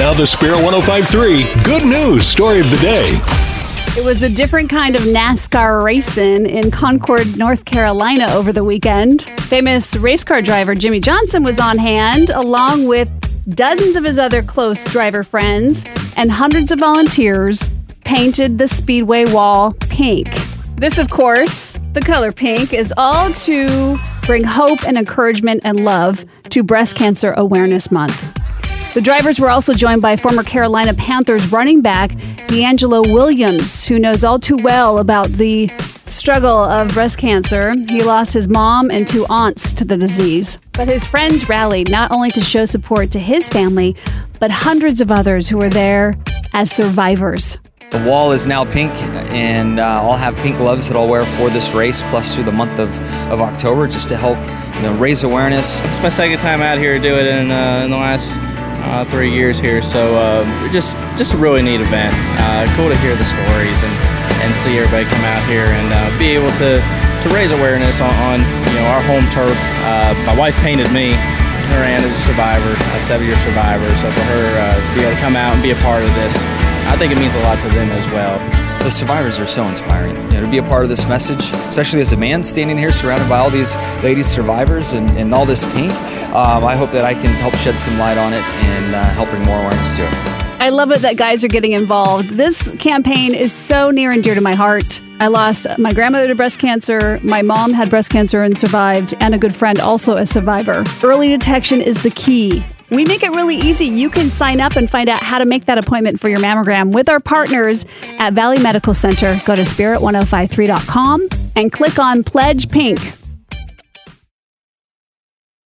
Now the Spirit 105.3 Good News Story of the Day. It was a different kind of NASCAR racing in Concord, North Carolina over the weekend. Famous race car driver Jimmy Johnson was on hand, along with dozens of his other close driver friends, and hundreds of volunteers painted the speedway wall pink. This, of course, the color pink, is all to bring hope and encouragement and love to Breast Cancer Awareness Month. The drivers were also joined by former Carolina Panthers running back D'Angelo Williams, who knows all too well about the struggle of breast cancer. He lost his mom and 2 aunts to the disease. But his friends rallied not only to show support to his family, but hundreds of others who were there as survivors. The wall is now pink, and I'll have pink gloves that I'll wear for this race, plus through the month of October, just to help raise awareness. It's my second time out here to do it in the last 3 years here, so just a really neat event. Cool to hear the stories and see everybody come out here and be able to raise awareness on our home turf. My wife painted me. Her aunt is a survivor, a 7-year survivor, so for her to be able to come out and be a part of this, I think it means a lot to them as well. The survivors are so inspiring. To be a part of this message, especially as a man standing here surrounded by all these ladies survivors and all this pink. I hope that I can help shed some light on it and help bring more awareness to it. I love it that guys are getting involved. This campaign is so near and dear to my heart. I lost my grandmother to breast cancer. My mom had breast cancer and survived, and a good friend also a survivor. Early detection is the key. We make it really easy. You can sign up and find out how to make that appointment for your mammogram with our partners at Valley Medical Center. Go to spirit1053.com and click on Pledge Pink.